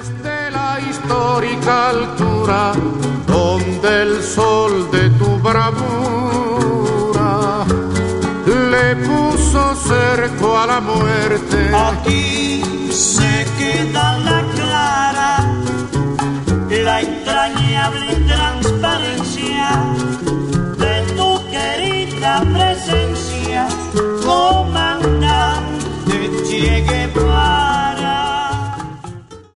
Desde la histórica altura donde el sol de tu bravura le puso cerco a la muerte. Aquí se queda la clara, la entrañable transparencia de tu querida presencia. Como